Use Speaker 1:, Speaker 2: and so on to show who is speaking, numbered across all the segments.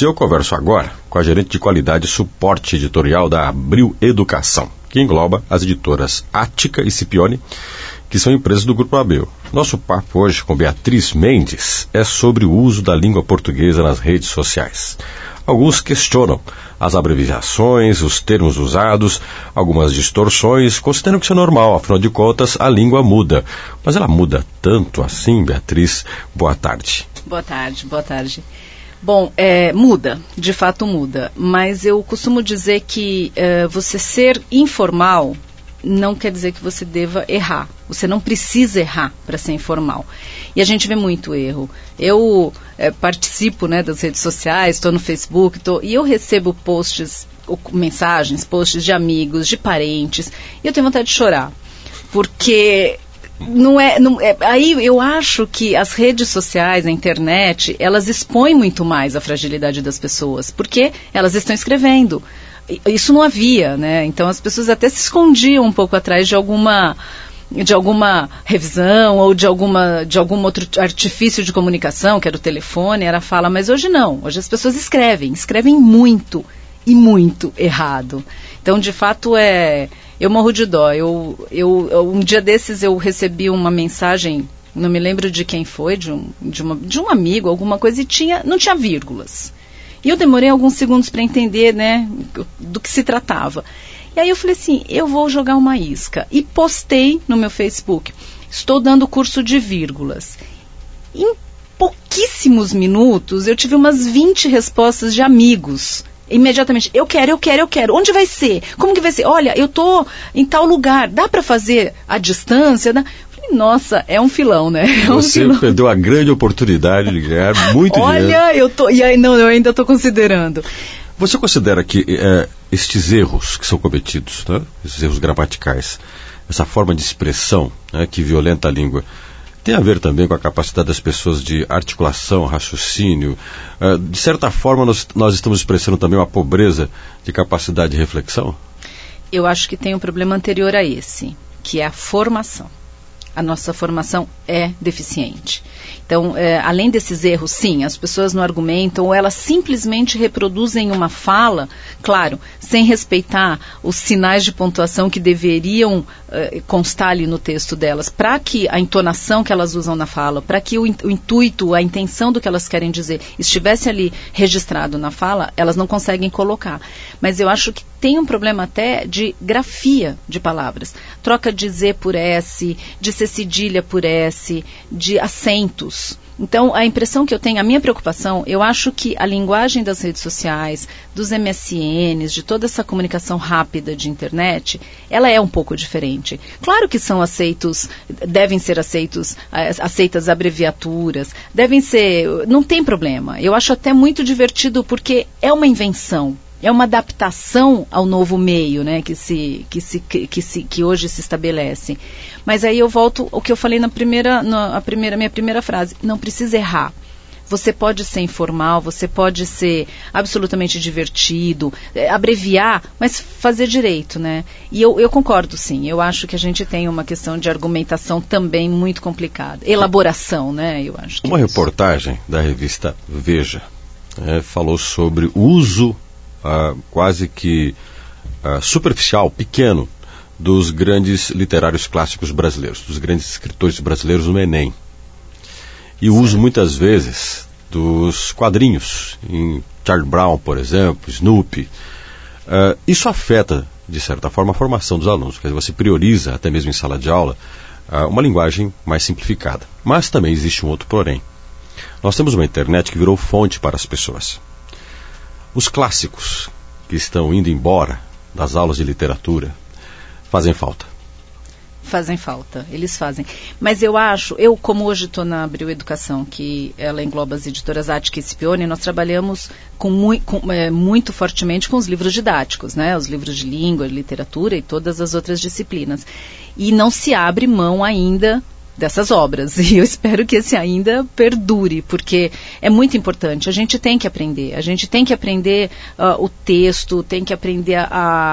Speaker 1: Eu converso agora com a gerente de qualidade e suporte editorial da Abril Educação, que engloba as editoras Ática e Scipione, que são empresas do Grupo Abril. Nosso papo hoje com Beatriz Mendes é sobre o uso da língua portuguesa nas redes sociais. Alguns questionam as abreviações, os termos usados, algumas distorções, consideram que isso é normal, afinal de contas a língua muda. Mas ela muda tanto assim, Beatriz? Boa tarde.
Speaker 2: Boa tarde. Bom, muda, de fato muda, mas eu costumo dizer que você ser informal não quer dizer que você deva errar. Você não precisa errar para ser informal. E a gente vê muito erro. Eu participo, das redes sociais, estou no Facebook, e eu recebo mensagens, posts de amigos, de parentes, e eu tenho vontade de chorar. Porque aí eu acho que as redes sociais, a internet, elas expõem muito mais a fragilidade das pessoas, porque elas estão escrevendo. Isso não havia, Então as pessoas até se escondiam um pouco atrás de alguma revisão ou de algum outro artifício de comunicação, que era o telefone, era a fala, mas hoje não. Hoje as pessoas escrevem muito e muito errado. Então, de fato, eu morro de dó. Um dia desses eu recebi uma mensagem, não me lembro de quem foi, de um amigo, alguma coisa, e não tinha vírgulas. E eu demorei alguns segundos para entender, do que se tratava. E aí eu falei assim, eu vou jogar uma isca. E postei no meu Facebook, estou dando curso de vírgulas. Em pouquíssimos minutos, eu tive umas 20 respostas de amigos. Imediatamente, eu quero. Onde vai ser? Como que vai ser? Olha, eu estou em tal lugar, dá para fazer à distância? Nossa, é um filão,
Speaker 1: Você perdeu a grande oportunidade de ganhar muito dinheiro.
Speaker 2: Olha, eu ainda estou considerando.
Speaker 1: Você considera que estes erros que são cometidos, esses erros gramaticais, essa forma de expressão que violenta a língua, tem a ver também com a capacidade das pessoas de articulação, raciocínio? De certa forma, nós estamos expressando também uma pobreza de capacidade de reflexão?
Speaker 2: Eu acho que tem um problema anterior a esse, que é a formação. A nossa formação é deficiente. Então, além desses erros, sim, as pessoas não argumentam, ou elas simplesmente reproduzem uma fala, claro, sem respeitar os sinais de pontuação que deveriam constar ali no texto delas, para que a entonação que elas usam na fala, para que o intuito, a intenção do que elas querem dizer estivesse ali registrado na fala, elas não conseguem colocar. Mas eu acho que tem um problema até de grafia de palavras. Troca de Z por S, de C cedilha por S, de acentos. Então, a impressão que eu tenho, a minha preocupação, eu acho que a linguagem das redes sociais, dos MSNs, de toda essa comunicação rápida de internet, ela é um pouco diferente. Claro que devem ser aceitas abreviaturas, não tem problema. Eu acho até muito divertido porque é uma invenção. É uma adaptação ao novo meio, que hoje se estabelece. Mas aí eu volto ao que eu falei na minha primeira frase. Não precisa errar. Você pode ser informal, você pode ser absolutamente divertido, abreviar, mas fazer direito, E eu concordo, sim. Eu acho que a gente tem uma questão de argumentação também muito complicada. Elaboração, Eu acho que
Speaker 1: uma reportagem da revista Veja falou sobre o uso quase que superficial, pequeno, dos grandes literários clássicos brasileiros, dos grandes escritores brasileiros no Enem. E o uso, muitas vezes, dos quadrinhos, em Charlie Brown, por exemplo, Snoopy. Isso afeta, de certa forma, a formação dos alunos, porque você prioriza, até mesmo em sala de aula, uma linguagem mais simplificada. Mas também existe um outro porém. Nós temos uma internet que virou fonte para as pessoas. Os clássicos que estão indo embora das aulas de literatura fazem falta.
Speaker 2: Fazem falta, eles fazem. Mas eu como hoje estou na Abril Educação, que ela engloba as editoras Ática e Scipione, nós trabalhamos muito fortemente com os livros didáticos, os livros de língua, literatura e todas as outras disciplinas. E não se abre mão ainda dessas obras, e eu espero que esse ainda perdure, porque é muito importante, a gente tem que aprender o texto, tem que aprender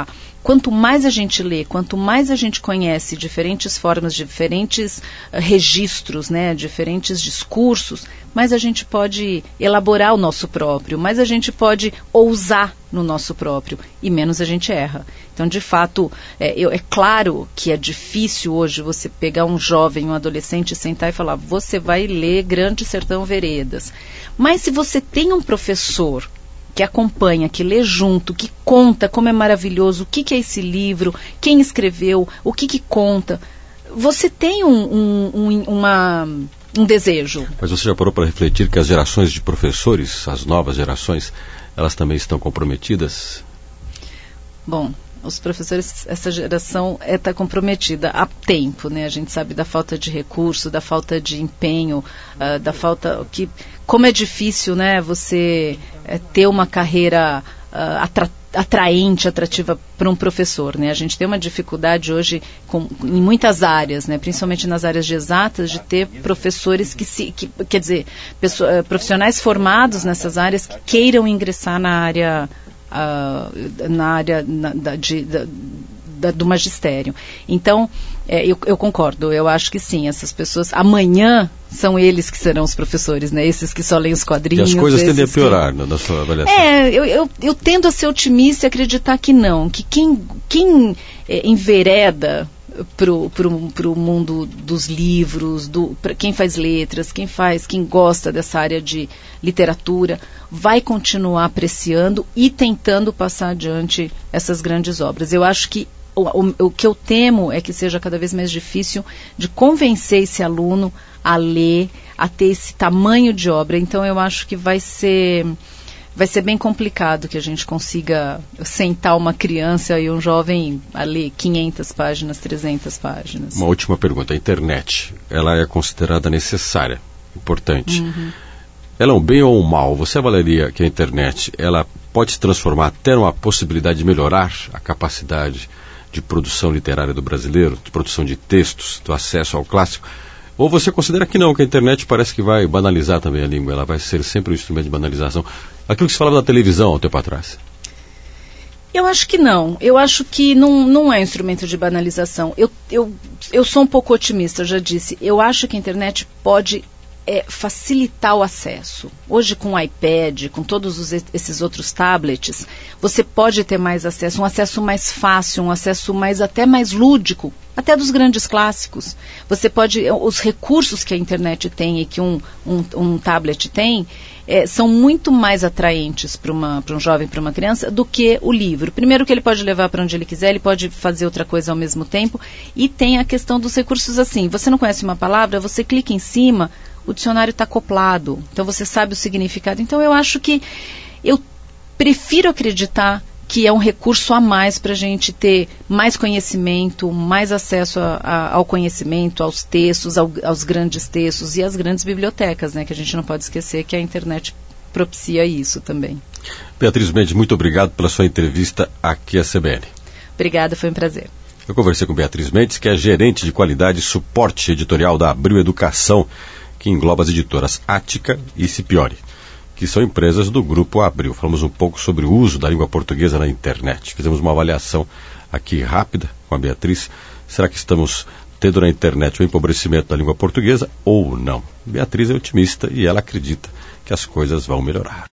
Speaker 2: quanto mais a gente lê, quanto mais a gente conhece diferentes formas, diferentes registros, né, diferentes discursos, mais a gente pode elaborar o nosso próprio, mais a gente pode ousar no nosso próprio e menos a gente erra. Então, de fato, é claro que é difícil hoje você pegar um jovem, um adolescente, sentar e falar, você vai ler Grande Sertão Veredas. Mas se você tem um professor que acompanha, que lê junto, que conta como é maravilhoso, o que é esse livro, quem escreveu, o que conta, você tem um desejo.
Speaker 1: Mas você já parou para refletir que as gerações de professores, as novas gerações, elas também estão comprometidas?
Speaker 2: Bom, os professores, essa geração está comprometida há tempo, né? A gente sabe da falta de recurso, da falta de empenho, da falta como é difícil, né? Você ter uma carreira atraente, atrativa para um professor, né? A gente tem uma dificuldade hoje em muitas áreas, né? Principalmente nas áreas de exatas, de ter professores quer dizer, profissionais formados nessas áreas que queiram ingressar na área do magistério. Então, eu concordo, eu acho que sim, essas pessoas, amanhã são eles que serão os professores, né? Esses que só leem os quadrinhos.
Speaker 1: E as coisas tendem a piorar, né, na sua avaliação.
Speaker 2: Eu tendo a ser otimista e acreditar que não, que quem envereda pro mundo dos livros, quem faz letras, quem gosta dessa área de literatura, vai continuar apreciando e tentando passar adiante essas grandes obras. Eu acho que o que eu temo é que seja cada vez mais difícil de convencer esse aluno a ler, a ter esse tamanho de obra. Então eu acho que vai ser bem complicado que a gente consiga sentar uma criança e um jovem a ler 500 páginas, 300 páginas.
Speaker 1: Uma última pergunta. A internet, ela é considerada necessária, importante.
Speaker 2: Uhum.
Speaker 1: Ela é um bem ou um mal? Você avaliaria que a internet, ela pode se transformar até numa possibilidade de melhorar a capacidade de produção literária do brasileiro, de produção de textos, do acesso ao clássico? Ou você considera que não, que a internet parece que vai banalizar também a língua, ela vai ser sempre um instrumento de banalização? Aquilo que se falava da televisão há um tempo atrás.
Speaker 2: Eu acho que não. Eu acho que não é instrumento de banalização. Eu sou um pouco otimista, eu já disse. Eu acho que a internet pode facilitar o acesso. Hoje, com o iPad, com todos esses outros tablets, você pode ter mais acesso, um acesso mais fácil, um acesso até mais lúdico, até dos grandes clássicos. Você pode, os recursos que a internet tem e que um tablet tem, são muito mais atraentes para um jovem, para uma criança, do que o livro. Primeiro que ele pode levar para onde ele quiser, ele pode fazer outra coisa ao mesmo tempo, e tem a questão dos recursos assim. Você não conhece uma palavra, você clica em cima, o dicionário está acoplado, então você sabe o significado. Então eu acho que, eu prefiro acreditar que é um recurso a mais para a gente ter mais conhecimento, mais acesso ao conhecimento, aos textos, aos grandes textos e às grandes bibliotecas, né? Que a gente não pode esquecer que a internet propicia isso também.
Speaker 1: Beatriz Mendes, muito obrigado pela sua entrevista aqui à CBN.
Speaker 2: Obrigada, foi um prazer.
Speaker 1: Eu conversei com Beatriz Mendes, que é gerente de qualidade e suporte editorial da Abril Educação, que engloba as editoras Ática e Cipiori, que são empresas do Grupo Abril. Falamos um pouco sobre o uso da língua portuguesa na internet. Fizemos uma avaliação aqui rápida com a Beatriz. Será que estamos tendo na internet o empobrecimento da língua portuguesa ou não? Beatriz é otimista e ela acredita que as coisas vão melhorar.